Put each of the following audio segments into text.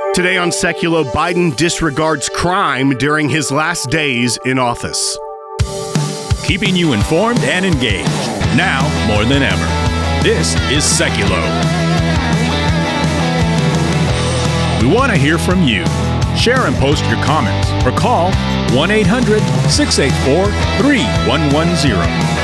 Today on Seculo, Biden disregards crime during his last days in office. Keeping you informed and engaged, now more than ever. This is Seculo. We want to hear from you. Share and post your comments or call 1-800-684-3110.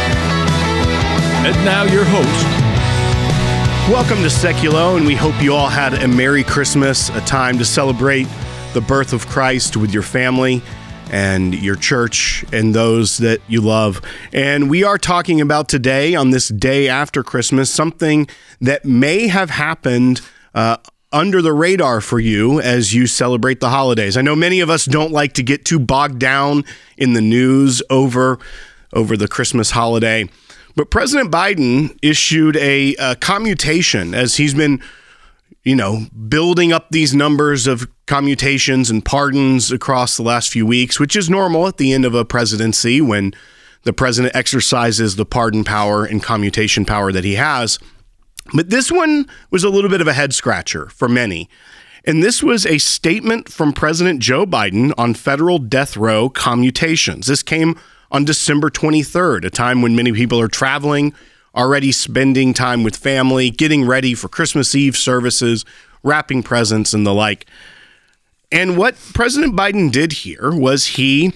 And now your host. Welcome to Seculo, and we hope you all had a Merry Christmas, a time to celebrate the birth of Christ with your family and your church and those that you love. And we are talking about today, on this day after Christmas, something that may have happened under the radar for you as you celebrate the holidays. I know many of us don't like to get too bogged down in the news over the Christmas holiday. But President Biden issued a commutation as he's been, building up these numbers of commutations and pardons across the last few weeks, which is normal at the end of a presidency when the president exercises the pardon power and commutation power that he has. But this one was a little bit of a head scratcher for many. And this was a statement from President Joe Biden on federal death row commutations. This came on December 23rd, a time when many people are traveling, already spending time with family, getting ready for Christmas Eve services, wrapping presents and the like. And what President Biden did here was he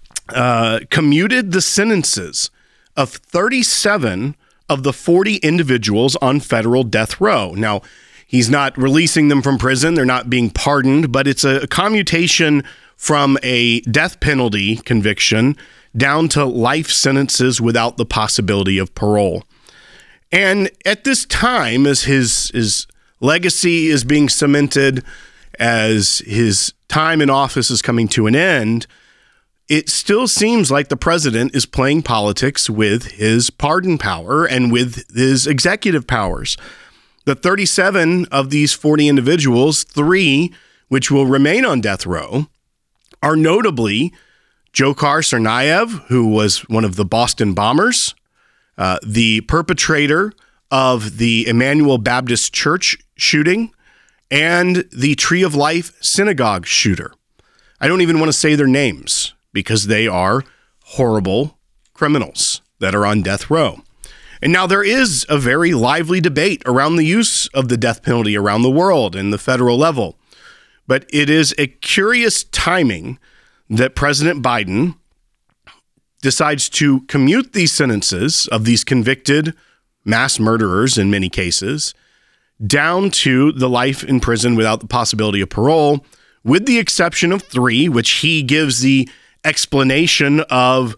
commuted the sentences of 37 of the 40 individuals on federal death row. Now, he's not releasing them from prison. They're not being pardoned, but it's a commutation from a death penalty conviction down to life sentences without the possibility of parole. And at this time, as his legacy is being cemented, as his time in office is coming to an end, it still seems like the president is playing politics with his pardon power and with his executive powers. The 37 of these 40 individuals, 3 which will remain on death row, are notably Dzhokhar Tsarnaev, who was one of the Boston bombers, the perpetrator of the Emmanuel Baptist Church shooting, and the Tree of Life synagogue shooter. I don't even want to say their names because they are horrible criminals that are on death row. And now there is a very lively debate around the use of the death penalty around the world and the federal level. But it is a curious timing that President Biden decides to commute these sentences of these convicted mass murderers in many cases down to the life in prison without the possibility of parole, with the exception of 3, which he gives the explanation of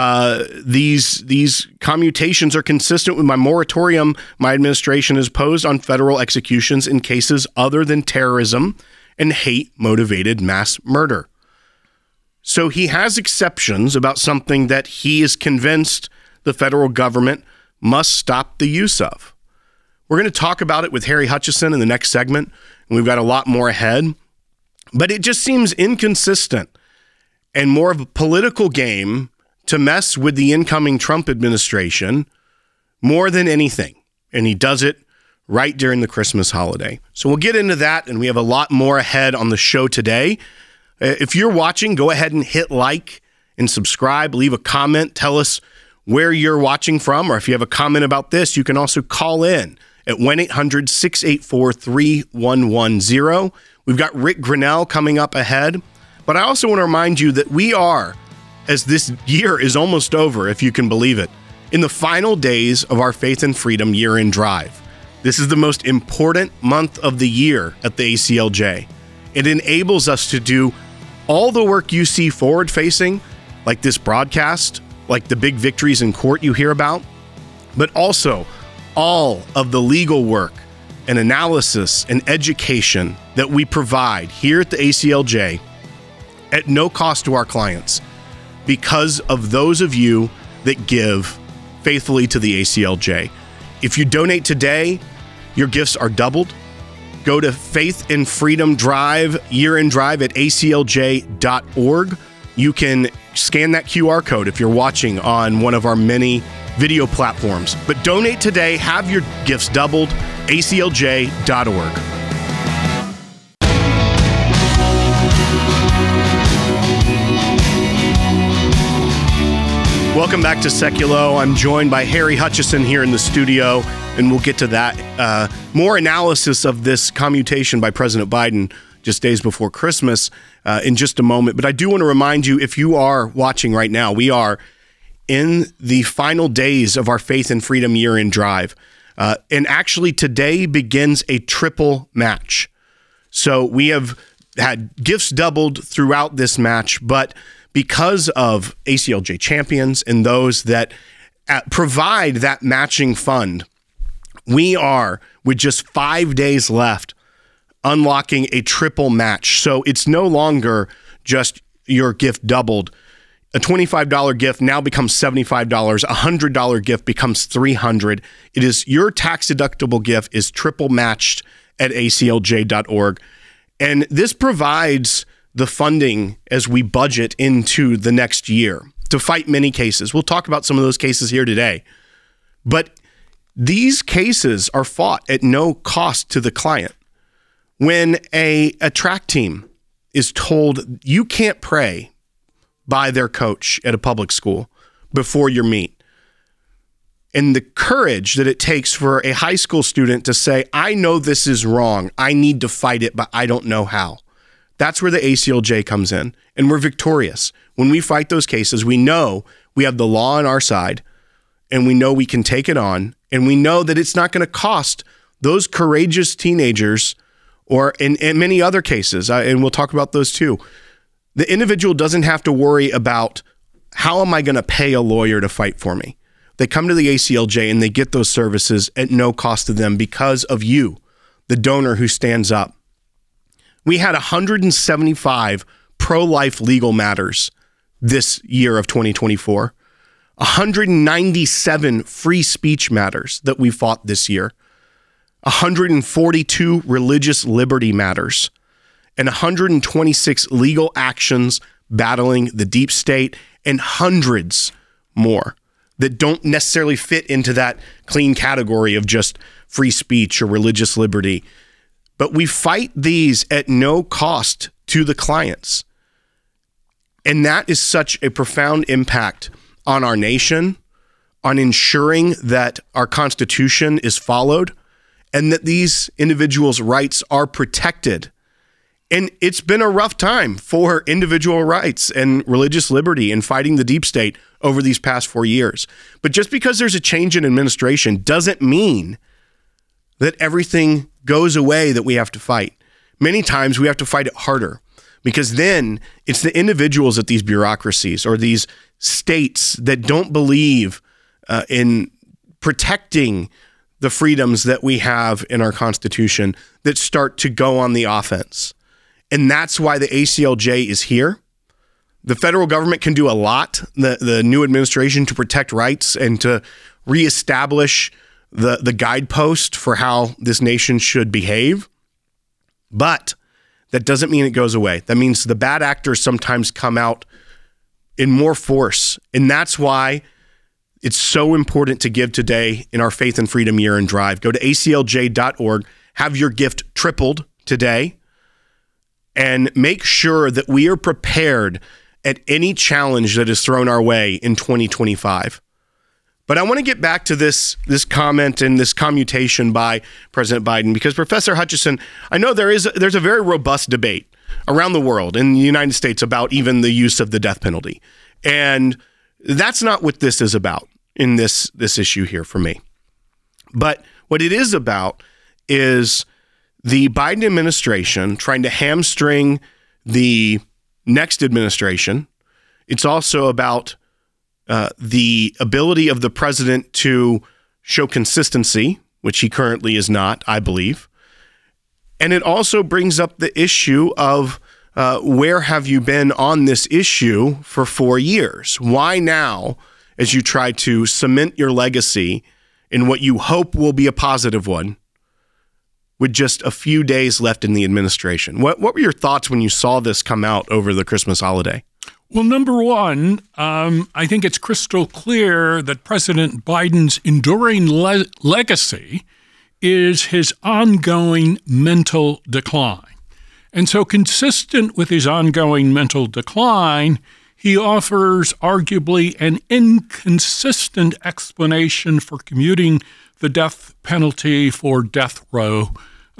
these commutations are consistent with my moratorium my administration has posed on federal executions in cases other than terrorism and hate-motivated mass murder. So he has exceptions about something that he is convinced the federal government must stop the use of. We're going to talk about it with Harry Hutchison in the next segment, and we've got a lot more ahead. But it just seems inconsistent and more of a political game to mess with the incoming Trump administration more than anything. And he does it right during the Christmas holiday. So we'll get into that, and we have a lot more ahead on the show today. If you're watching, go ahead and hit like and subscribe. Leave a comment. Tell us where you're watching from, or if you have a comment about this, you can also call in at 1-800-684-3110. We've got Rick Grinnell coming up ahead. But I also want to remind you that we are, as this year is almost over, if you can believe it, in the final days of our Faith and Freedom year-end drive. This is the most important month of the year at the ACLJ. It enables us to do all the work you see forward-facing, like this broadcast, like the big victories in court you hear about, but also all of the legal work and analysis and education that we provide here at the ACLJ at no cost to our clients because of those of you that give faithfully to the ACLJ. If you donate today, your gifts are doubled. Go to Faith and Freedom Drive, year-end drive at aclj.org. You can scan that QR code if you're watching on one of our many video platforms. But donate today, have your gifts doubled, aclj.org. Welcome back to Seculo. I'm joined by Harry Hutchison here in the studio, and we'll get to that. More analysis of this commutation by President Biden just days before Christmas in just a moment. But I do want to remind you, if you are watching right now, we are in the final days of our Faith and Freedom Year-End Drive. And actually, today begins a triple match. So we have had gifts doubled throughout this match, but because of ACLJ champions and those that provide that matching fund, we are, with just 5 days left, unlocking a triple match. So it's no longer just your gift doubled. A $25 gift now becomes $75. A $100 gift becomes $300. It is your tax-deductible gift is triple matched at aclj.org. And this provides the funding as we budget into the next year to fight many cases. We'll talk about some of those cases here today. But these cases are fought at no cost to the client. When a track team is told you can't pray by their coach at a public school before your meet, and the courage that it takes for a high school student to say, I know this is wrong, I need to fight it, but I don't know how. That's where the ACLJ comes in, and we're victorious. When we fight those cases, we know we have the law on our side, and we know we can take it on, and we know that it's not going to cost those courageous teenagers, or in many other cases, and we'll talk about those too. The individual doesn't have to worry about how am I going to pay a lawyer to fight for me. They come to the ACLJ and they get those services at no cost to them because of you, the donor who stands up. We had 175 pro-life legal matters this year of 2024, 197 free speech matters that we fought this year, 142 religious liberty matters, and 126 legal actions battling the deep state, and hundreds more that don't necessarily fit into that clean category of just free speech or religious liberty. But we fight these at no cost to the clients. And that is such a profound impact on our nation, on ensuring that our Constitution is followed and that these individuals' rights are protected. And it's been a rough time for individual rights and religious liberty in fighting the deep state over these past 4 years. But just because there's a change in administration doesn't mean that everything goes away that we have to fight. Many times we have to fight it harder because then it's the individuals at these bureaucracies or these states that don't believe in protecting the freedoms that we have in our Constitution that start to go on the offense. And that's why the ACLJ is here. The federal government can do a lot, the new administration, to protect rights and to reestablish the guidepost for how this nation should behave. But that doesn't mean it goes away. That means the bad actors sometimes come out in more force. And that's why it's so important to give today in our Faith and Freedom Year-End Drive. Go to aclj.org, have your gift tripled today, and make sure that we are prepared at any challenge that is thrown our way in 2025. But I want to get back to this comment and this commutation by President Biden, because Professor Hutchison, I know there's a very robust debate around the world in the United States about even the use of the death penalty. And that's not what this is about in this issue here for me. But what it is about is the Biden administration trying to hamstring the next administration. It's also about the ability of the president to show consistency, which he currently is not, I believe. And it also brings up the issue of where have you been on this issue for 4 years? Why now, as you try to cement your legacy in what you hope will be a positive one, with just a few days left in the administration? What were your thoughts when you saw this come out over the Christmas holiday? Well, number one, I think it's crystal clear that President Biden's enduring legacy is his ongoing mental decline. And so consistent with his ongoing mental decline, he offers arguably an inconsistent explanation for commuting the death penalty for death row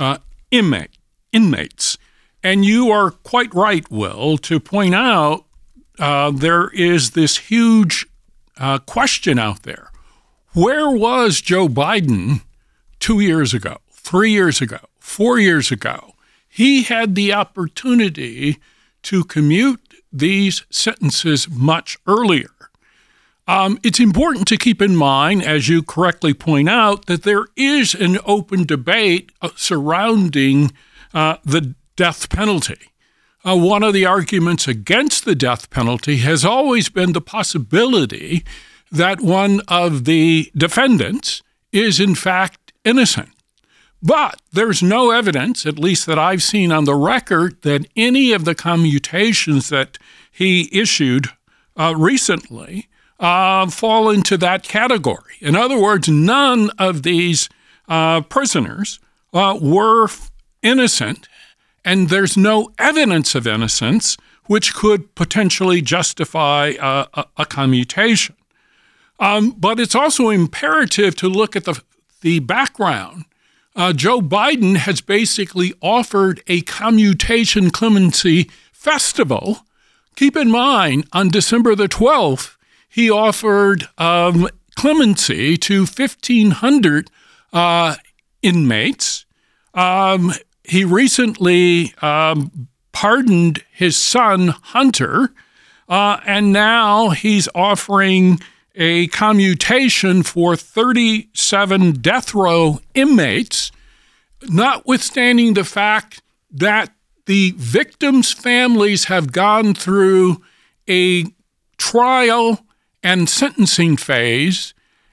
inmates. And you are quite right, Will, to point out there is this huge question out there. Where was Joe Biden 2 years ago, 3 years ago, 4 years ago? He had the opportunity to commute these sentences much earlier. It's important to keep in mind, as you correctly point out, that there is an open debate surrounding the death penalty. One of the arguments against the death penalty has always been the possibility that one of the defendants is in fact innocent. But there's no evidence, at least that I've seen on the record, that any of the commutations that he issued recently fall into that category. In other words, none of these prisoners were innocent, and there's no evidence of innocence which could potentially justify a commutation. But it's also imperative to look at the background. Joe Biden has basically offered a commutation clemency festival. Keep in mind, on December the 12th, he offered clemency to 1,500 inmates. He recently pardoned his son, Hunter, and now he's offering a commutation for 37 death row inmates, notwithstanding the fact that the victims' families have gone through a trial and sentencing phase,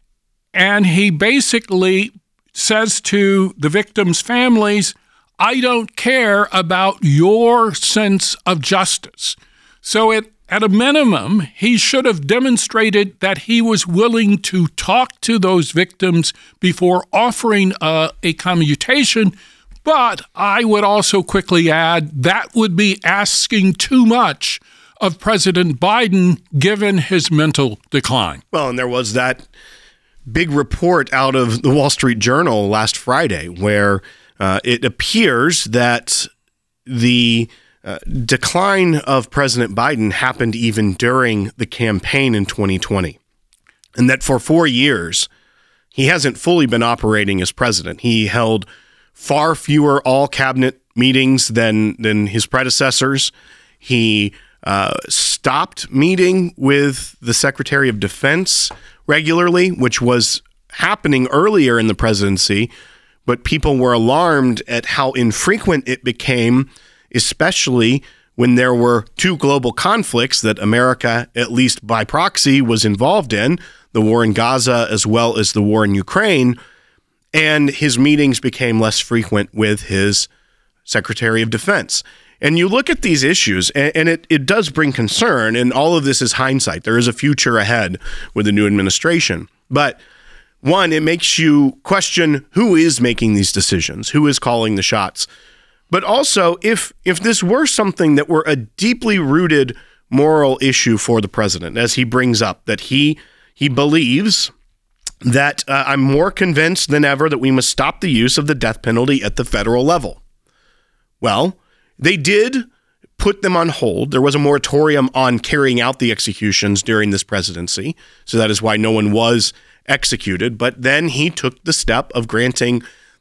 and he basically says to the victims' families, I don't care about your sense of justice. So at a minimum, he should have demonstrated that he was willing to talk to those victims before offering a commutation. But I would also quickly add that would be asking too much of President Biden given his mental decline. Well, and there was that big report out of the Wall Street Journal last Friday where it appears that the decline of President Biden happened even during the campaign in 2020, and that for 4 years, he hasn't fully been operating as president. He held far fewer all-cabinet meetings than his predecessors. He stopped meeting with the Secretary of Defense regularly, which was happening earlier in the presidency, but people were alarmed at how infrequent it became, especially when there were two global conflicts that America, at least by proxy, was involved in, the war in Gaza as well as the war in Ukraine, and his meetings became less frequent with his Secretary of Defense. And you look at these issues, and it does bring concern, and all of this is hindsight. There is a future ahead with the new administration. But one, it makes you question who is making these decisions, who is calling the shots. But also, if this were something that were a deeply rooted moral issue for the president, as he brings up, that he believes that I'm more convinced than ever that we must stop the use of the death penalty at the federal level. Well, they did put them on hold. There was a moratorium on carrying out the executions during this presidency, so that is why no one was executed. But then he took the step of granting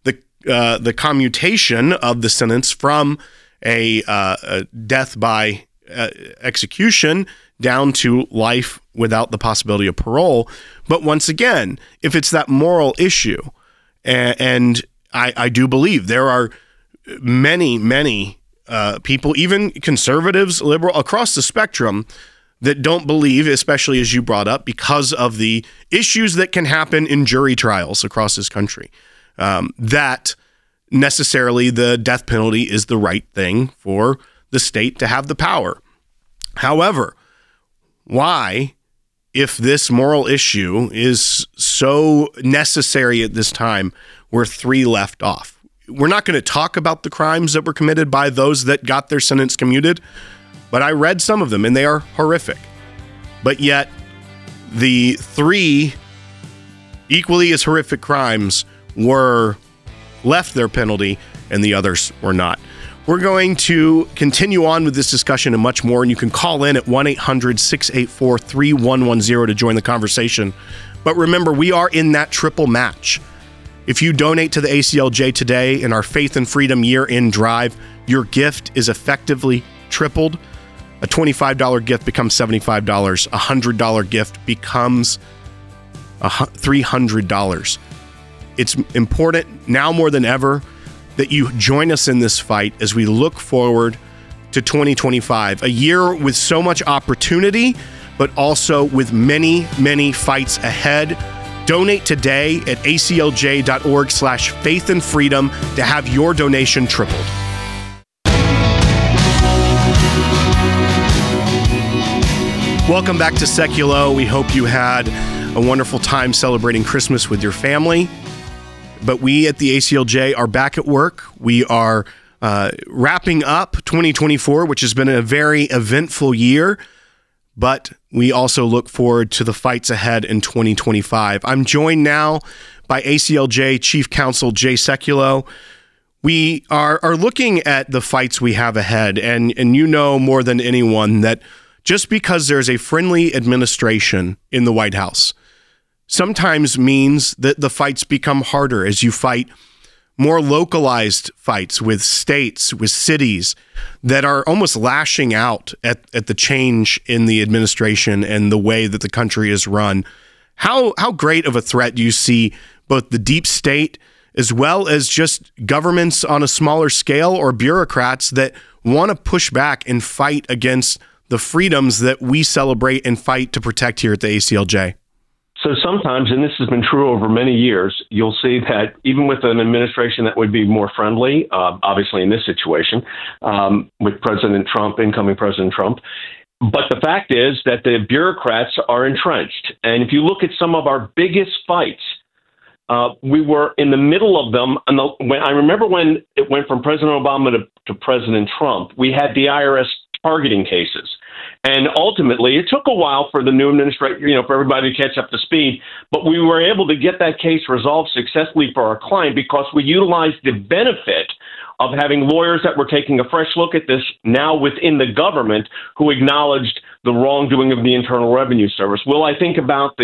the commutation of the sentence from a death by execution down to life without the possibility of parole. But once again, if it's that moral issue, and I do believe there are many people, even conservatives, liberal, across the spectrum, that don't believe, especially as you brought up, because of the issues that can happen in jury trials across this country, that necessarily the death penalty is the right thing for the state to have the power. However, why, if this moral issue is so necessary at this time, were 3 left off? We're not going to talk about the crimes that were committed by those that got their sentence commuted, but I read some of them, and they are horrific. But yet, the 3 equally as horrific crimes were left their penalty and the others were not. We're going to continue on with this discussion and much more, and you can call in at 1-800-684-3110 to join the conversation. But remember, we are in that triple match. If you donate to the ACLJ today in our Faith and Freedom Year-End Drive, your gift is effectively tripled. A $25 gift becomes $75. A $100 gift becomes $300. It's important now more than ever that you join us in this fight as we look forward to 2025, a year with so much opportunity, but also with many, many fights ahead. Donate today at aclj.org/faith and freedom to have your donation tripled. Welcome back to Seculo. We hope you had a wonderful time celebrating Christmas with your family. But we at the ACLJ are back at work. We are wrapping up 2024, which has been a very eventful year. But we also look forward to the fights ahead in 2025. I'm joined now by ACLJ Chief Counsel Jay Sekulow. We are looking at the fights we have ahead, and you know more than anyone that just because there's a friendly administration in the White House sometimes means that the fights become harder as you fight more localized fights with states, with cities that are almost lashing out at the change in the administration and the way that the country is run. How great of a threat do you see both the deep state as well as just governments on a smaller scale or bureaucrats that want to push back and fight against the freedoms that we celebrate and fight to protect here at the ACLJ? So sometimes, and this has been true over many years, you'll see that even with an administration that would be more friendly, obviously in this situation, with President Trump, incoming President Trump, but the fact is that the bureaucrats are entrenched. And if you look at some of our biggest fights, we were in the middle of them. And I remember when it went from President Obama to President Trump, we had the IRS targeting cases. And ultimately, it took a while for the new administration, for everybody to catch up to speed. But we were able to get that case resolved successfully for our client because we utilized the benefit of having lawyers that were taking a fresh look at this now within the government who acknowledged the wrongdoing of the Internal Revenue Service. Well, I think about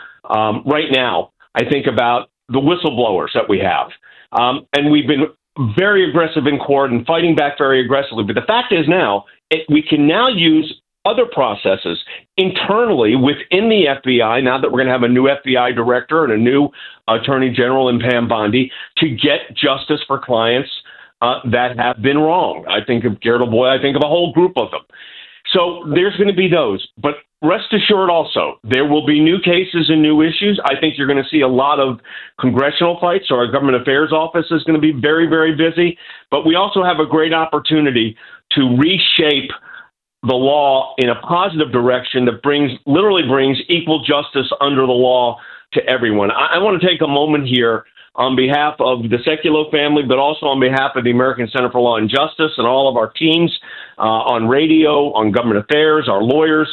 right now, I think about the whistleblowers that we have. And we've been very aggressive in court and fighting back very aggressively. But the fact is now, we can now use other processes internally within the FBI, now that we're going to have a new FBI director and a new Attorney General in Pam Bondi, to get justice for clients that have been wrong. I think of Garrett O'Boy, I think of a whole group of them. So there's going to be those. But rest assured also, there will be new cases and new issues. I think you're going to see a lot of congressional fights. So our government affairs office is going to be very, very busy. But we also have a great opportunity to reshape the law in a positive direction that literally brings equal justice under the law to everyone. I want to take a moment here on behalf of the Sekulow family, but also on behalf of the American Center for Law and Justice and all of our teams on radio, on government affairs, our lawyers,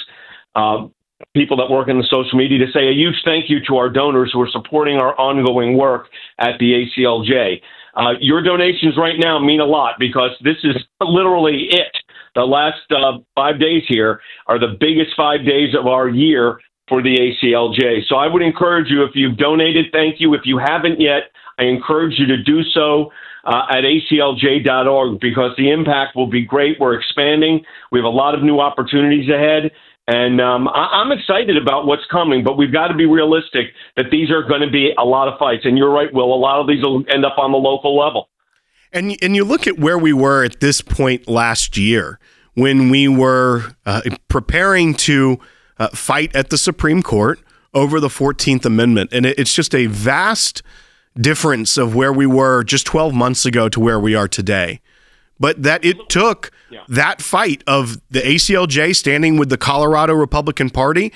people that work in the social media, to say a huge thank you to our donors who are supporting our ongoing work at the ACLJ. Your donations right now mean a lot because this is literally it. The last 5 days here are the biggest 5 days of our year for the ACLJ. So I would encourage you, if you've donated, thank you. If you haven't yet, I encourage you to do so at aclj.org because the impact will be great. We're expanding. We have a lot of new opportunities ahead. And I'm excited about what's coming, but we've got to be realistic that these are going to be a lot of fights. And you're right, Will, a lot of these will end up on the local level. And you look at where we were at this point last year when we were preparing to fight at the Supreme Court over the 14th Amendment. And it's just a vast difference of where we were just 12 months ago to where we are today. But that it took that fight of the ACLJ standing with the Colorado Republican Party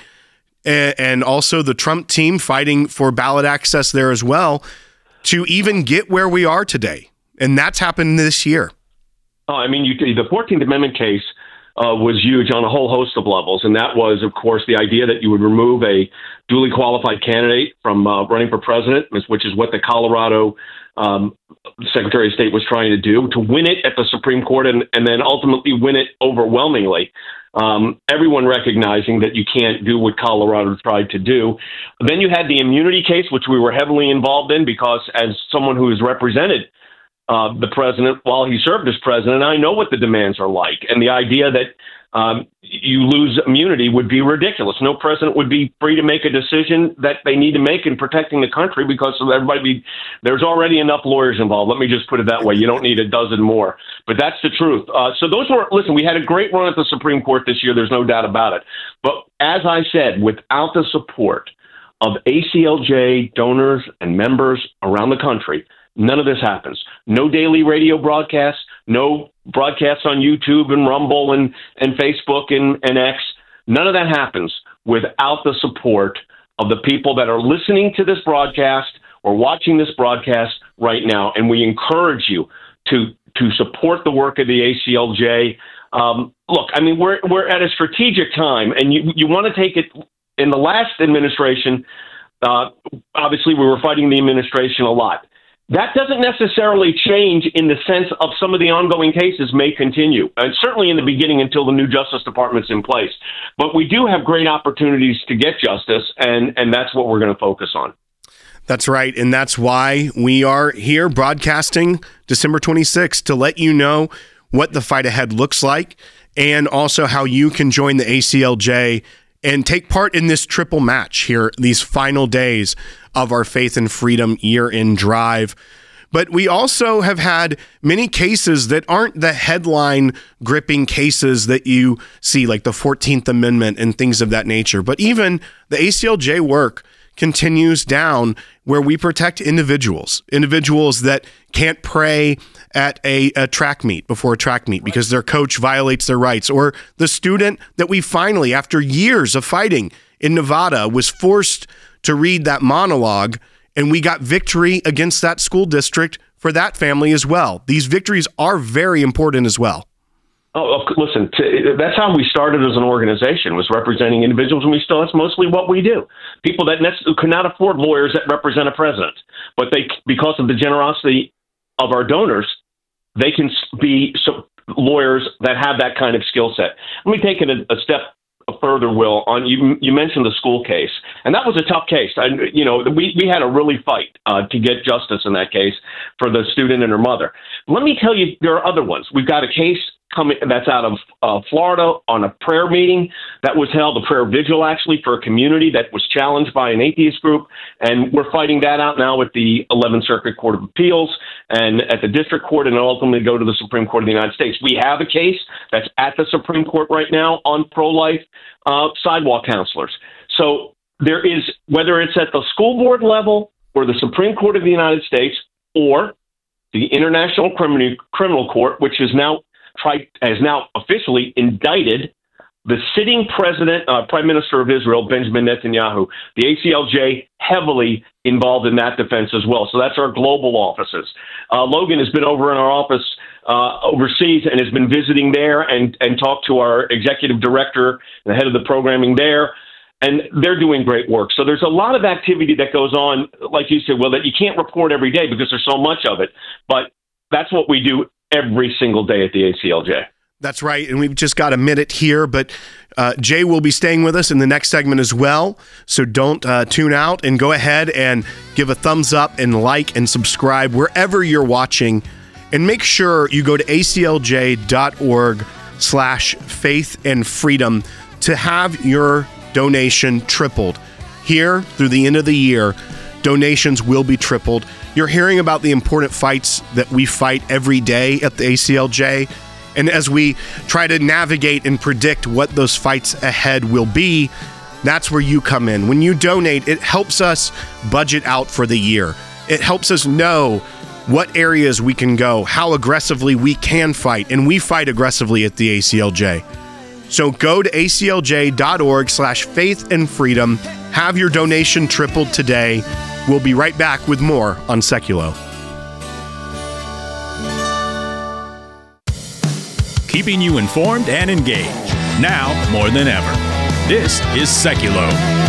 and also the Trump team fighting for ballot access there as well to even get where we are today. And that's happened this year. Oh, I mean, the 14th Amendment case was huge on a whole host of levels. And that was, of course, the idea that you would remove a duly qualified candidate from running for president, which is what the Colorado Secretary of State was trying to do, to win it at the Supreme Court and then ultimately win it overwhelmingly. Everyone recognizing that you can't do what Colorado tried to do. Then you had the immunity case, which we were heavily involved in because as someone who has represented the president while he served as president, I know what the demands are like. And the idea that you lose immunity would be ridiculous. No president would be free to make a decision that they need to make in protecting the country because there's already enough lawyers involved. Let me just put it that way. You don't need a dozen more. But that's the truth. So listen, we had a great run at the Supreme Court this year. There's no doubt about it. But as I said, without the support of ACLJ donors and members around the country, none of this happens. No daily radio broadcasts, no broadcasts on YouTube and Rumble and Facebook and X. None of that happens without the support of the people that are listening to this broadcast or watching this broadcast right now. And we encourage you to support the work of the ACLJ. Look, I mean, we're at a strategic time, and you want to take it. In the last administration, obviously we were fighting the administration a lot. That doesn't necessarily change in the sense of some of the ongoing cases may continue, and certainly in the beginning until the new Justice Department's in place. But we do have great opportunities to get justice, and that's what we're going to focus on. That's right, and that's why we are here broadcasting December 26th to let you know what the fight ahead looks like and also how you can join the ACLJ and take part in this triple match here, these final days of our Faith and Freedom year-end drive. But we also have had many cases that aren't the headline-gripping cases that you see, like the 14th Amendment and things of that nature. But even the ACLJ work continues down where we protect individuals that can't pray at a track meet before a track meet because their coach violates their rights, or the student that we finally, after years of fighting in Nevada, was forced to read that monologue, and we got victory against that school district for that family as well. These victories are very important as well. Oh, listen, that's how we started as an organization, was representing individuals, and that's mostly what we do. People that could not afford lawyers that represent a president, but because of the generosity of our donors, they can be lawyers that have that kind of skill set. Let me take it a step further, Will. On you mentioned the school case, and that was a tough case. We had to really fight to get justice in that case for the student and her mother. Let me tell you, there are other ones. We've got a case coming that's out of Florida on a prayer meeting that was held, a prayer vigil actually, for a community that was challenged by an atheist group, and we're fighting that out now with the 11th Circuit Court of Appeals and at the District Court, and ultimately go to the Supreme Court of the United States. We have a case that's at the Supreme Court right now on pro-life sidewalk counselors. So there is, whether it's at the school board level or the Supreme Court of the United States or the International Criminal Court, which has now officially indicted the sitting Prime Minister of Israel, Benjamin Netanyahu. The ACLJ heavily involved in that defense as well. So that's our global offices. Logan has been over in our office overseas and has been visiting there and talked to our executive director, the head of the programming there, and they're doing great work. So there's a lot of activity that goes on, like you said, Will, that you can't report every day because there's so much of it. But that's what we do every single day at the ACLJ. That's right, and we've just got a minute here, but Jay will be staying with us in the next segment as well, so don't tune out, and go ahead and give a thumbs up and like and subscribe wherever you're watching, and make sure you go to aclj.org/faith and freedom to have your donation tripled. Here, through the end of the year, donations will be tripled. You're hearing about the important fights that we fight every day at the ACLJ. And as we try to navigate and predict what those fights ahead will be, that's where you come in. When you donate, it helps us budget out for the year. It helps us know what areas we can go, how aggressively we can fight, and we fight aggressively at the ACLJ. So go to aclj.org/faith and freedom. Have your donation tripled today. We'll be right back with more on Seculo. keeping you informed and engaged, now more than ever. This is Seculo.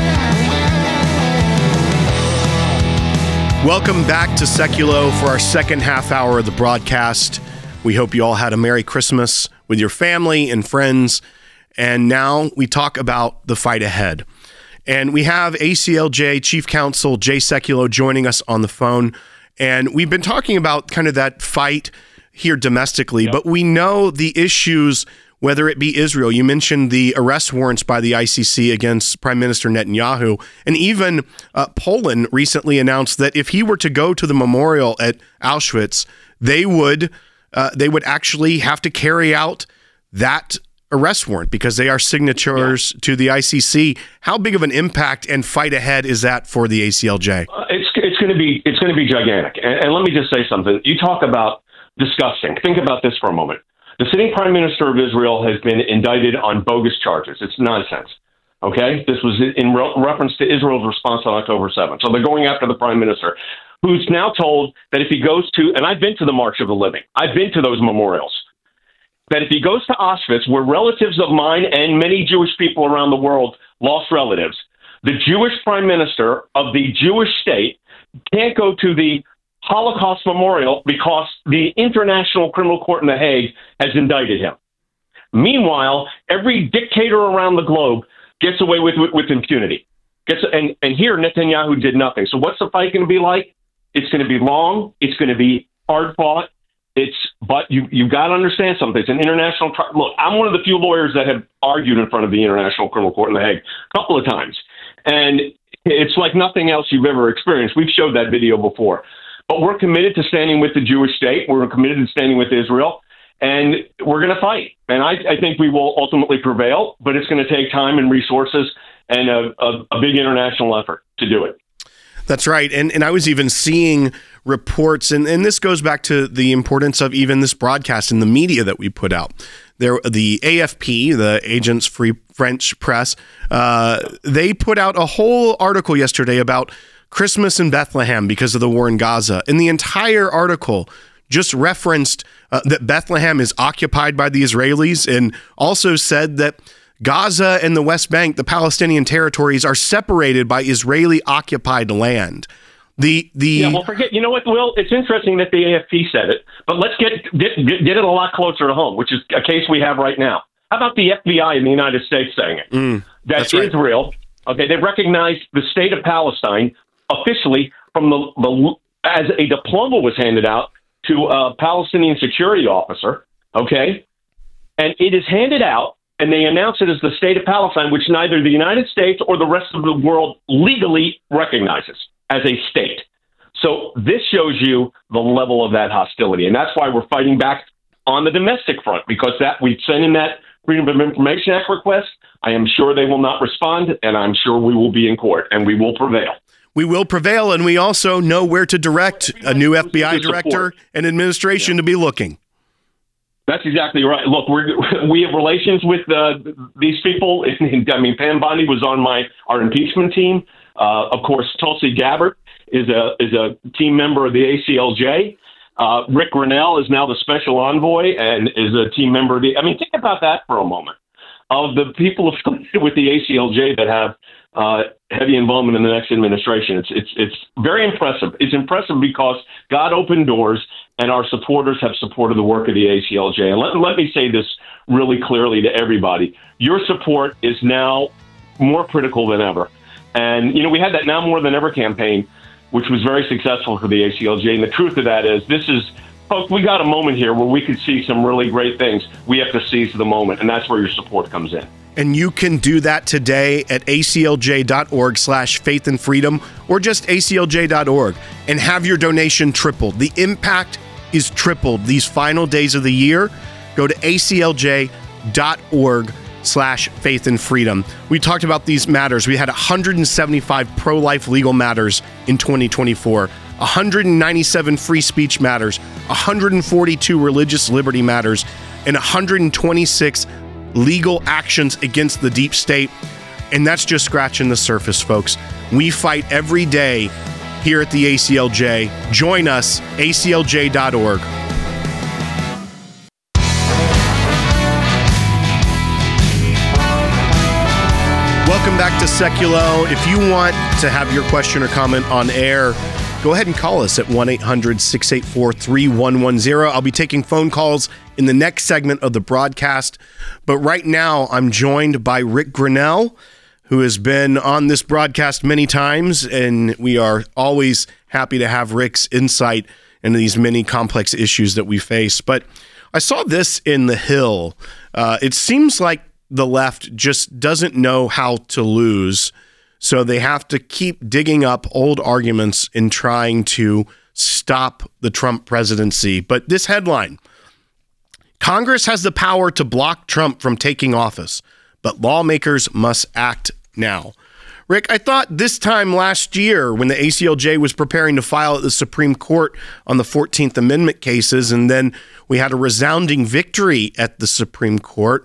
Welcome back to Seculo for our second half hour of the broadcast. We hope you all had a Merry Christmas with your family and friends. And now we talk about the fight ahead. And we have ACLJ Chief Counsel Jay Sekulow joining us on the phone. And we've been talking about kind of that fight here domestically, but we know the issues, whether it be Israel. You mentioned the arrest warrants by the ICC against Prime Minister Netanyahu. And even Poland recently announced that if he were to go to the memorial at Auschwitz, they would actually have to carry out that arrest warrant because they are signatories to the ICC. How big of an impact and fight ahead is that for the ACLJ? It's going to be gigantic. And let me just say something. You talk about disgusting. Think about this for a moment. The sitting Prime Minister of Israel has been indicted on bogus charges. It's nonsense. Okay, this was in reference to Israel's response on October 7th. So they're going after the Prime Minister, who's now told that if he goes to, and I've been to the March of the Living, I've been to those memorials, that if he goes to Auschwitz, where relatives of mine and many Jewish people around the world lost relatives, the Jewish prime minister of the Jewish state can't go to the Holocaust Memorial because the International Criminal Court in The Hague has indicted him. Meanwhile, every dictator around the globe gets away with impunity. And here, Netanyahu did nothing. So what's the fight going to be like? It's going to be long. It's going to be hard fought. But you've got to understand something. It's an international trial. Look, I'm one of the few lawyers that have argued in front of the International Criminal Court in The Hague a couple of times. And it's like nothing else you've ever experienced. We've showed that video before. But we're committed to standing with the Jewish state. We're committed to standing with Israel. And we're going to fight. And I think we will ultimately prevail. But it's going to take time and resources and a big international effort to do it. That's right. And I was even seeing reports, and this goes back to the importance of even this broadcast and the media that we put out. The AFP, the Agence Free French Press, they put out a whole article yesterday about Christmas in Bethlehem because of the war in Gaza. And the entire article just referenced that Bethlehem is occupied by the Israelis and also said that Gaza and the West Bank, the Palestinian territories, are separated by Israeli-occupied land. Well, forget. You know what, Will? It's interesting that the AFP said it, but let's get it a lot closer to home, which is a case we have right now. How about the FBI in the United States saying it? That's right. Israel. Okay, they recognized the state of Palestine officially from as a diploma was handed out to a Palestinian security officer. Okay, and it is handed out. And they announce it as the state of Palestine, which neither the United States or the rest of the world legally recognizes as a state. So this shows you the level of that hostility. And that's why we're fighting back on the domestic front, because we've sent in that Freedom of Information Act request. I am sure they will not respond, and I'm sure we will be in court, and we will prevail. We will prevail, and we also know where to direct a new FBI director and administration to be looking. That's exactly right. Look, we have relations with these people. I mean, Pam Bondi was on our impeachment team. Of course, Tulsi Gabbard is a team member of the ACLJ. Rick Grinnell is now the special envoy and is a team member of I mean, think about that for a moment. Of the people affiliated with the ACLJ that have heavy involvement in the next administration, it's very impressive. It's impressive because God opened doors, and our supporters have supported the work of the ACLJ. And let me say this really clearly to everybody. Your support is now more critical than ever. And, we had that Now More Than Ever campaign, which was very successful for the ACLJ. And the truth of that is folks, we got a moment here where we could see some really great things. We have to seize the moment, and that's where your support comes in. And you can do that today at aclj.org/faith and freedom or just aclj.org and have your donation tripled. The impact is tripled these final days of the year. Go to aclj.org/faith and freedom. We talked about these matters. We had 175 pro-life legal matters in 2024, 197 free speech matters, 142 religious liberty matters, and 126 legal actions against the deep state. And that's just scratching the surface, folks. We fight every day here at the ACLJ. Join us, aclj.org. Welcome back to Seculo. If you want to have your question or comment on air, go ahead and call us at 1-800-684-3110. I'll be taking phone calls in the next segment of the broadcast. But right now, I'm joined by Rick Grenell, who has been on this broadcast many times, and we are always happy to have Rick's insight into these many complex issues that we face. But I saw this in The Hill. It seems like the left just doesn't know how to lose, so they have to keep digging up old arguments in trying to stop the Trump presidency. But this headline: Congress has the power to block Trump from taking office, but lawmakers must act now. Rick, I thought this time last year when the ACLJ was preparing to file at the Supreme Court on the 14th Amendment cases, and then we had a resounding victory at the Supreme Court,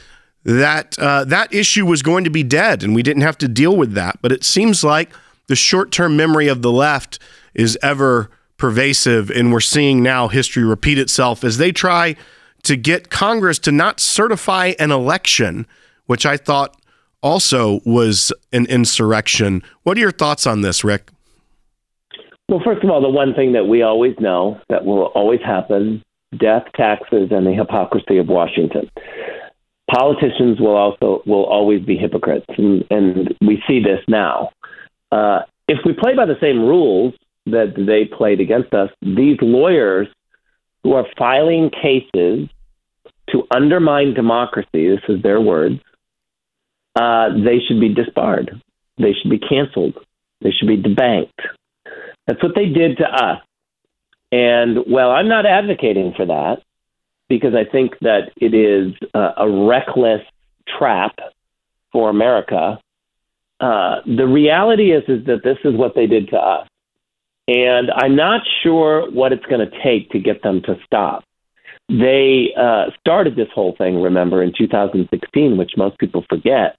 that issue was going to be dead and we didn't have to deal with that. But it seems like the short-term memory of the left is ever pervasive, and we're seeing now history repeat itself as they try to get Congress to not certify an election, which I thought also was an insurrection. What are your thoughts on this, Rick? Well, first of all, the one thing that we always know that will always happen: death, taxes, and the hypocrisy of Washington. Politicians will always be hypocrites, and we see this now. If we play by the same rules that they played against us, these lawyers who are filing cases to undermine democracy, this is their words, they should be disbarred. They should be canceled. They should be debanked. That's what they did to us. And, well, I'm not advocating for that, because I think that it is a reckless trap for America. The reality is that this is what they did to us. And I'm not sure what it's going to take to get them to stop. They started this whole thing, remember, in 2016, which most people forget.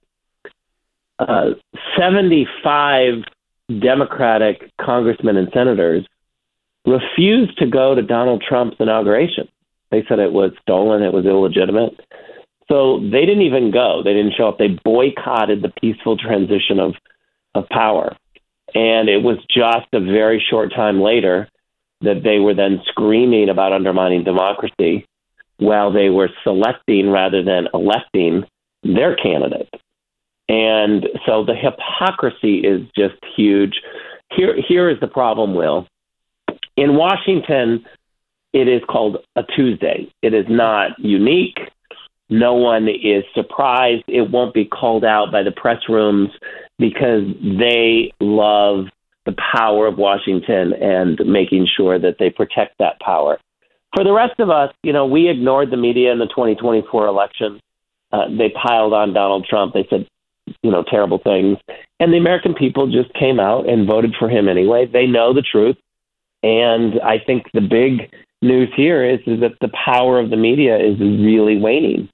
75 Democratic congressmen and senators refused to go to Donald Trump's inauguration. They said it was stolen, it was illegitimate. So they didn't even go. They didn't show up. They boycotted the peaceful transition of power. And it was just a very short time later that they were then screaming about undermining democracy while they were selecting rather than electing their candidate. And so the hypocrisy is just huge. Here is the problem, Will. In Washington, it is called a Tuesday. It is not unique. No one is surprised. It won't be called out by the press rooms because they love the power of Washington and making sure that they protect that power. For the rest of us, we ignored the media in the 2024 election. They piled on Donald Trump. They said, terrible things. And the American people just came out and voted for him anyway. They know the truth. And I think the big news here is that the power of the media is really waning.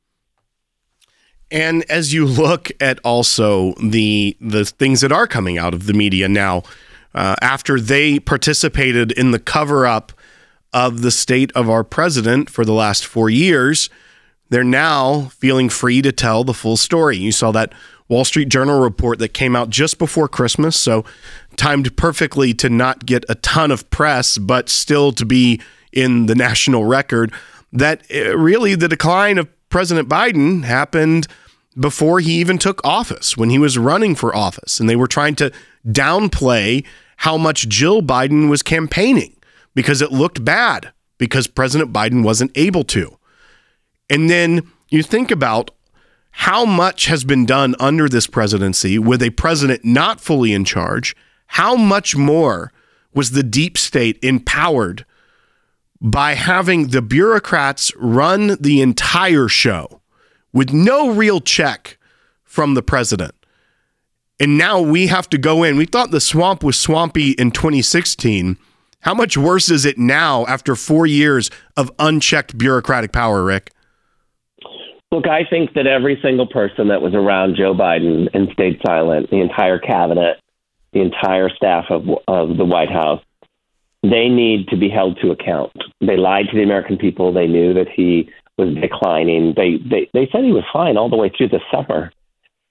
And as you look at also the things that are coming out of the media now, after they participated in the cover-up of the state of our president for the last 4 years, they're now feeling free to tell the full story. You saw that Wall Street Journal report that came out just before Christmas, so timed perfectly to not get a ton of press, but still to be in the national record, that really the decline of President Biden happened before he even took office, when he was running for office. And they were trying to downplay how much Jill Biden was campaigning because it looked bad because President Biden wasn't able to. And then you think about how much has been done under this presidency with a president not fully in charge. How much more was the deep state empowered by having the bureaucrats run the entire show with no real check from the president? And now we have to go in. We thought the swamp was swampy in 2016. How much worse is it now after 4 years of unchecked bureaucratic power, Rick? Look, I think that every single person that was around Joe Biden and stayed silent, the entire cabinet, the entire staff of the White House, they need to be held to account. They lied to the American people. They knew that he was declining. They said he was fine all the way through the summer.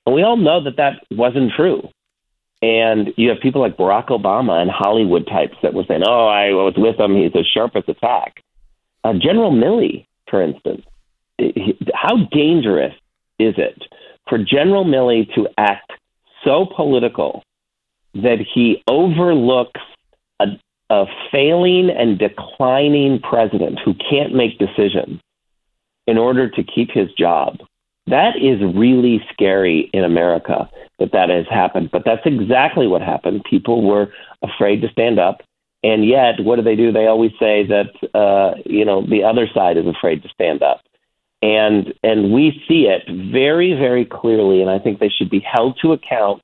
And we all know that wasn't true. And you have people like Barack Obama and Hollywood types that were saying, oh, I was with him. He's as sharp as a tack. General Milley, for instance, how dangerous is it for General Milley to act so political that he overlooks a failing and declining president who can't make decisions in order to keep his job? That is really scary in America that has happened. But that's exactly what happened. People were afraid to stand up. And yet, what do? They always say that, the other side is afraid to stand up. And we see it very, very clearly. And I think they should be held to account.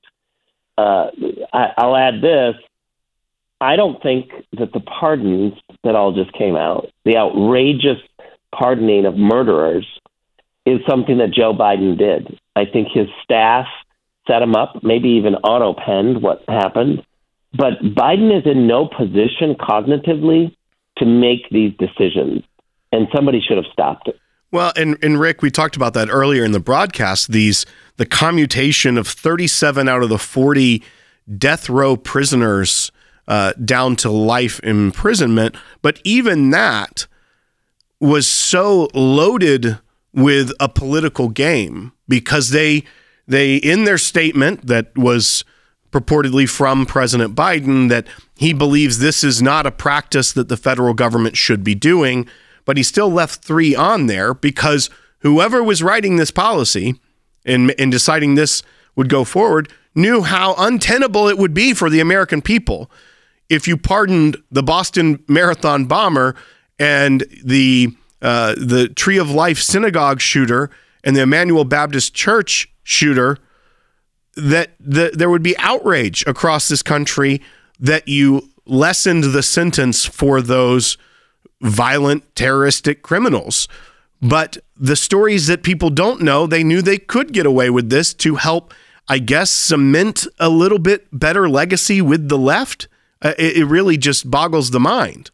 I'll add this. I don't think that the pardons that all just came out, the outrageous pardoning of murderers, is something that Joe Biden did. I think his staff set him up, maybe even auto-penned what happened. But Biden is in no position cognitively to make these decisions, and somebody should have stopped it. Well, and Rick, we talked about that earlier in the broadcast, the commutation of 37 out of the 40 death row prisoners down to life imprisonment. But even that was so loaded with a political game, because they in their statement that was purportedly from President Biden, that he believes this is not a practice that the federal government should be doing, but he still left 3 on there because whoever was writing this policy and deciding this would go forward knew how untenable it would be for the American people if you pardoned the Boston Marathon bomber and the Tree of Life synagogue shooter and the Emmanuel Baptist Church shooter, that there would be outrage across this country that you lessened the sentence for those violent terroristic criminals. But the stories that people don't know, they knew they could get away with this to help, I guess, cement a little bit better legacy with the left. It really just boggles the mind.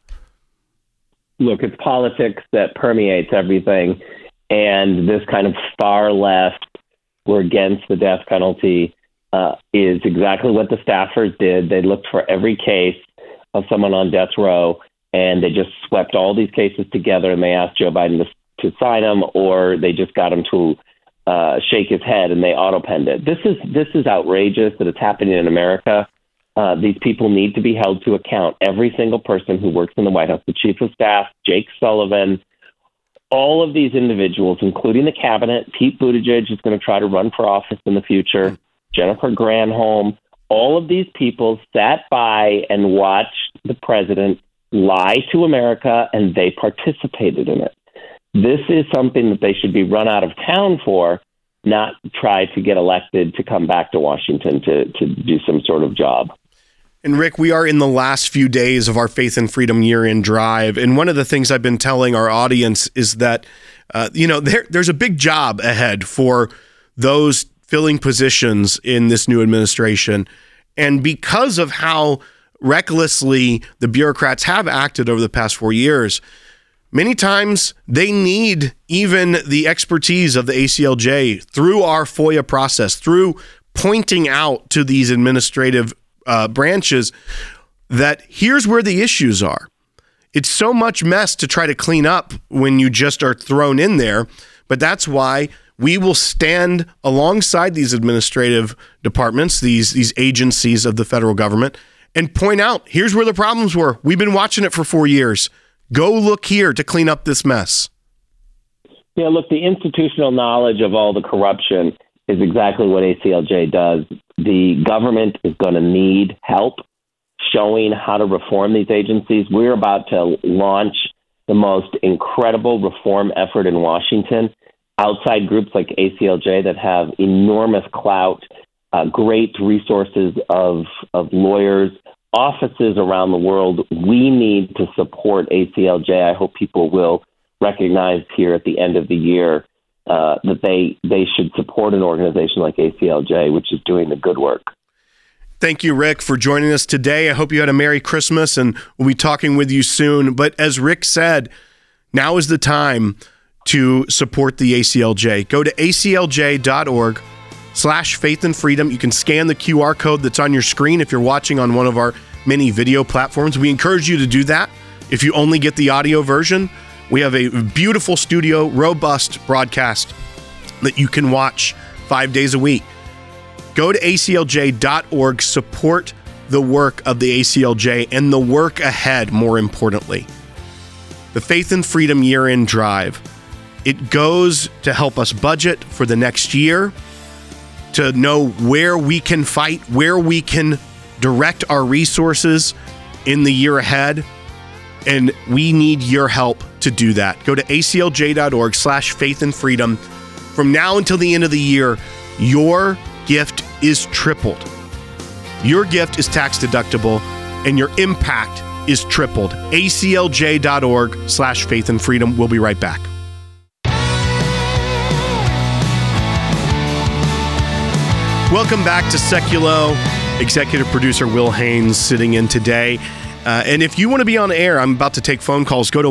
Look, it's politics that permeates everything. And this kind of far left, we're against the death penalty, is exactly what the staffers did. They looked for every case of someone on death row, and they just swept all these cases together, and they asked Joe Biden to sign them, or they just got him to shake his head, and they auto-penned it. This is outrageous that it's happening in America. These people need to be held to account. Every single person who works in the White House, the chief of staff, Jake Sullivan, all of these individuals, including the cabinet, Pete Buttigieg is going to try to run for office in the future, Jennifer Granholm, all of these people sat by and watched the president lie to America, and they participated in it. This is something that they should be run out of town for, not try to get elected to come back to Washington to do some sort of job. And Rick, we are in the last few days of our Faith and Freedom year-end drive. And one of the things I've been telling our audience is that, there's a big job ahead for those filling positions in this new administration. And because of how recklessly the bureaucrats have acted over the past 4 years, many times they need even the expertise of the ACLJ through our FOIA process, through pointing out to these administrative branches that here's where the issues are. It's so much mess to try to clean up when you just are thrown in there, but that's why we will stand alongside these administrative departments, these agencies of the federal government, and point out, here's where the problems were. We've been watching it for 4 years. Go look here to clean up this mess. Yeah, look, the institutional knowledge of all the corruption is exactly what ACLJ does. The government is going to need help showing how to reform these agencies. We're about to launch the most incredible reform effort in Washington. Outside groups like ACLJ that have enormous clout, great resources of lawyers, offices around the world. We need to support ACLJ. I hope people will recognize here at the end of the year that they should support an organization like ACLJ, which is doing the good work. Thank you, Rick, for joining us today. I hope you had a Merry Christmas, and we'll be talking with you soon. But as Rick said, now is the time to support the ACLJ. Go to aclj.org, YouTube.com/Faith and Freedom. You can scan the QR code that's on your screen if you're watching on one of our many video platforms. We encourage you to do that if you only get the audio version. We have a beautiful studio, robust broadcast that you can watch 5 days a week. Go to aclj.org, support the work of the ACLJ and the work ahead, more importantly. The Faith and Freedom Year-End Drive. It goes to help us budget for the next year, to know where we can fight, where we can direct our resources in the year ahead. And we need your help to do that. Go to aclj.org/faith and freedom. From now until the end of the year, your gift is tripled. Your gift is tax deductible and your impact is tripled. aclj.org/faith and freedom. We'll be right back. Welcome back to Seculo. Executive producer Will Haynes sitting in today. And if you want to be on air, I'm about to take phone calls. Go to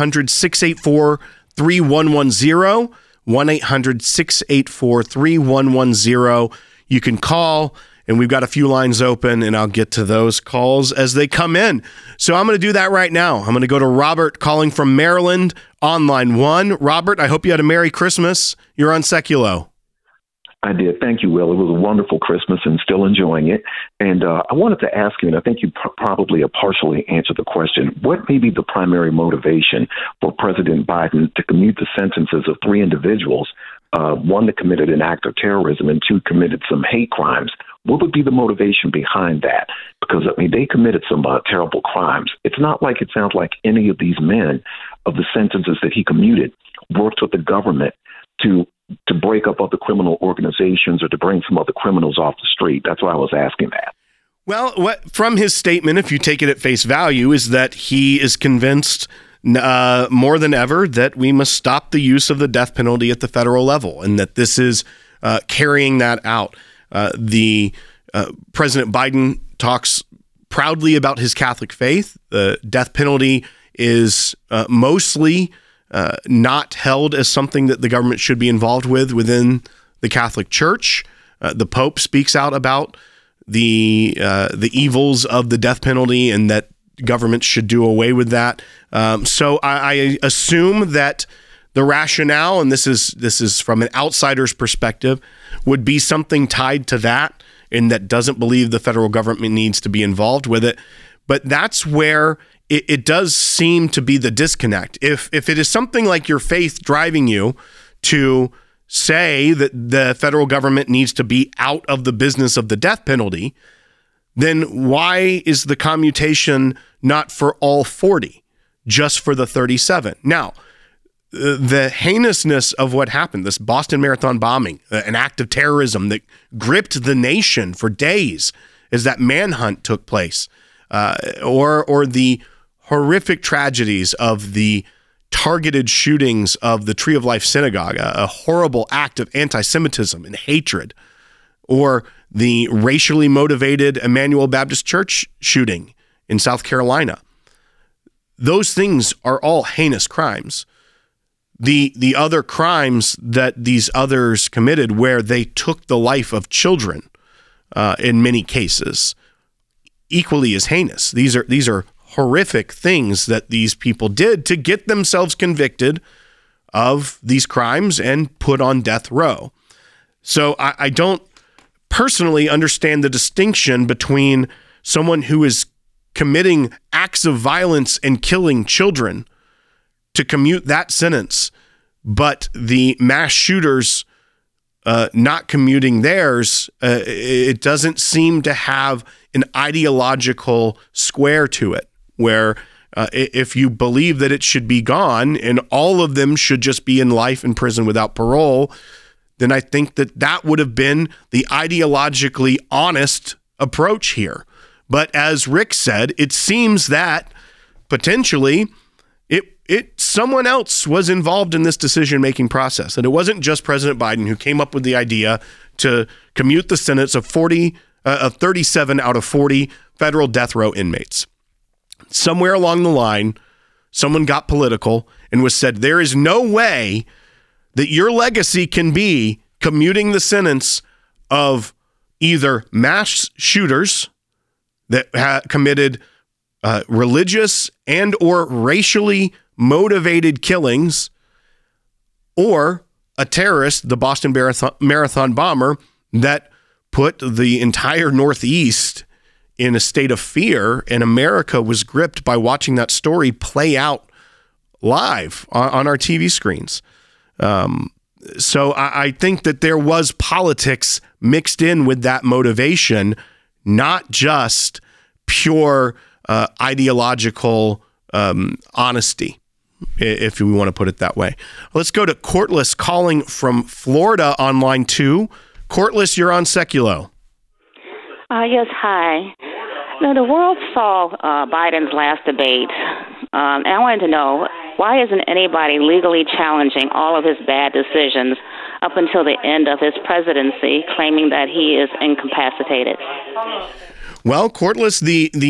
1-800-684-3110, 1-800-684-3110. You can call, and we've got a few lines open, and I'll get to those calls as they come in. So I'm going to do that right now. I'm going to go to Robert calling from Maryland on line 1. Robert, I hope you had a Merry Christmas. You're on Seculo. I did. Thank you, Will. It was a wonderful Christmas and still enjoying it. And I wanted to ask you, and I think you probably partially answered the question, what may be the primary motivation for President Biden to commute the sentences of 3 individuals, one that committed an act of terrorism and 2 committed some hate crimes? What would be the motivation behind that? Because, I mean, they committed some terrible crimes. It's not like it sounds like any of these men of the sentences that he commuted worked with the government to break up other criminal organizations or to bring some other criminals off the street. That's why I was asking that. Well, from his statement, if you take it at face value, is that he is convinced more than ever that we must stop the use of the death penalty at the federal level, and that this is carrying that out. President Biden talks proudly about his Catholic faith. The death penalty is mostly not held as something that the government should be involved with within the Catholic Church. The Pope speaks out about the evils of the death penalty and that government should do away with that. So I assume that the rationale, and this is from an outsider's perspective, would be something tied to that, and that doesn't believe the federal government needs to be involved with it. But that's where it does seem to be the disconnect. If it is something like your faith driving you to say that the federal government needs to be out of the business of the death penalty, then why is the commutation not for all 40, just for the 37? Now, the heinousness of what happened, this Boston Marathon bombing, an act of terrorism that gripped the nation for days as that manhunt took place, or the horrific tragedies of the targeted shootings of the Tree of Life Synagogue, a horrible act of anti-Semitism and hatred, or the racially motivated Emmanuel Baptist Church shooting in South Carolina. Those things are all heinous crimes. The other crimes that these others committed, where they took the life of children, in many cases, equally as heinous. These are horrific things that these people did to get themselves convicted of these crimes and put on death row. So I don't personally understand the distinction between someone who is committing acts of violence and killing children to commute that sentence, but the mass shooters not commuting theirs. It doesn't seem to have an ideological square to it, where if you believe that it should be gone and all of them should just be in life in prison without parole, then I think that would have been the ideologically honest approach here. But as Rick said, it seems that potentially someone else was involved in this decision-making process. And it wasn't just President Biden who came up with the idea to commute the sentence of 37 out of 40 federal death row inmates. Somewhere along the line, someone got political and was said, there is no way that your legacy can be commuting the sentence of either mass shooters that committed religious and or racially motivated killings, or a terrorist, the Boston Marathon bomber, that put the entire Northeast in a state of fear, and America was gripped by watching that story play out live on our TV screens. So I think that there was politics mixed in with that motivation, not just pure ideological honesty, if we want to put it that way. Let's go to Courtlis calling from Florida on line 2. Courtlis, you're on Seculo. Yes, hi. Now, the world saw Biden's last debate, and I wanted to know, why isn't anybody legally challenging all of his bad decisions up until the end of his presidency, claiming that he is incapacitated? Well, Courtlis,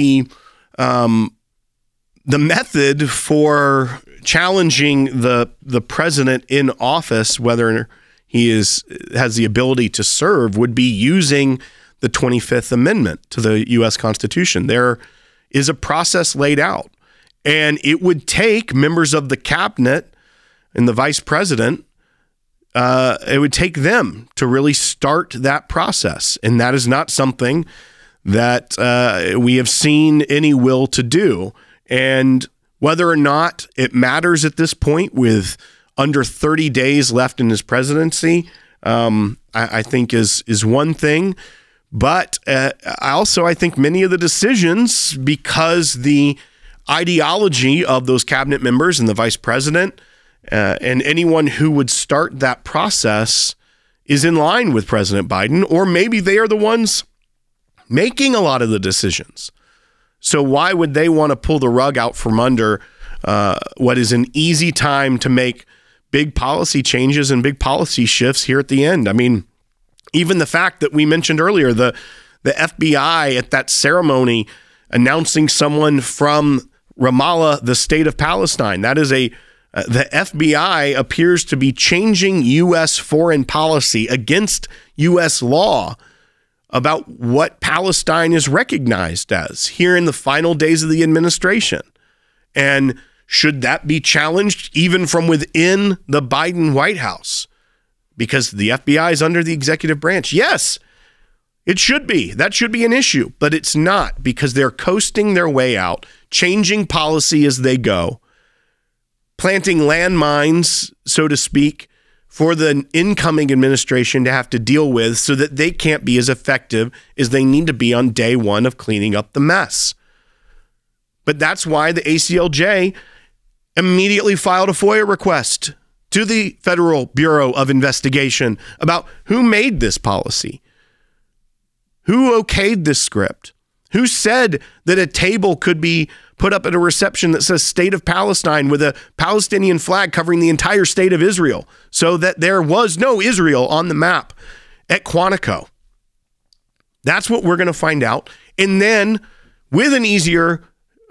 the method for challenging the president in office, whether he has the ability to serve, would be using the 25th Amendment to the U.S. Constitution. There is a process laid out, and it would take members of the cabinet and the vice president, it would take them to really start that process. And that is not something that we have seen any will to do. And whether or not it matters at this point, with under 30 days left in his presidency, I think is one thing. But I think many of the decisions, because the ideology of those cabinet members and the vice president and anyone who would start that process is in line with President Biden, or maybe they are the ones making a lot of the decisions. So why would they want to pull the rug out from under what is an easy time to make big policy changes and big policy shifts here at the end? I mean, even the fact that we mentioned earlier, the FBI at that ceremony announcing someone from Ramallah, the state of Palestine, that is the FBI appears to be changing U.S. foreign policy against U.S. law about what Palestine is recognized as here in the final days of the administration. And should that be challenged even from within the Biden White House? Because the FBI is under the executive branch. Yes, it should be. That should be an issue, but it's not, because they're coasting their way out, changing policy as they go, planting landmines, so to speak, for the incoming administration to have to deal with, so that they can't be as effective as they need to be on day one of cleaning up the mess. But that's why the ACLJ immediately filed a FOIA request to the Federal Bureau of Investigation about who made this policy, who okayed this script, who said that a table could be put up at a reception that says State of Palestine with a Palestinian flag covering the entire state of Israel, so that there was no Israel on the map at Quantico. That's what we're going to find out. And then with an easier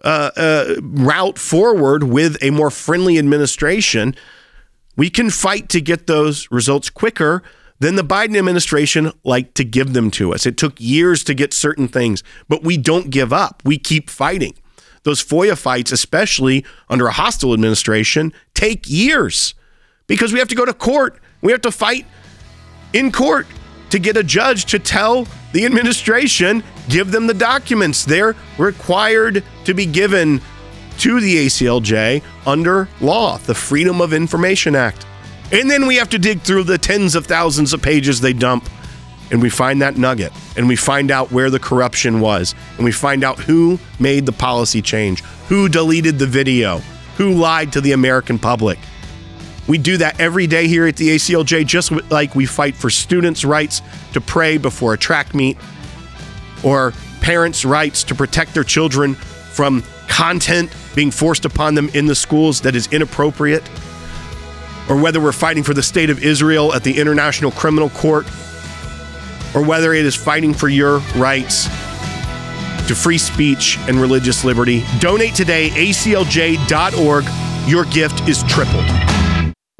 route forward with a more friendly administration, we can fight to get those results quicker than the Biden administration liked to give them to us. It took years to get certain things, but we don't give up. We keep fighting. Those FOIA fights, especially under a hostile administration, take years because we have to go to court. We have to fight in court to get a judge to tell the administration, give them the documents. They're required to be given to the ACLJ under law, the Freedom of Information Act. And then we have to dig through the tens of thousands of pages they dump, and we find that nugget, and we find out where the corruption was, and we find out who made the policy change, who deleted the video, who lied to the American public. We do that every day here at the ACLJ, just like we fight for students' rights to pray before a track meet, or parents' rights to protect their children from content being forced upon them in the schools that is inappropriate, or whether we're fighting for the state of Israel at the International Criminal Court, or whether it is fighting for your rights to free speech and religious liberty. Donate today, aclj.org. Your gift is tripled.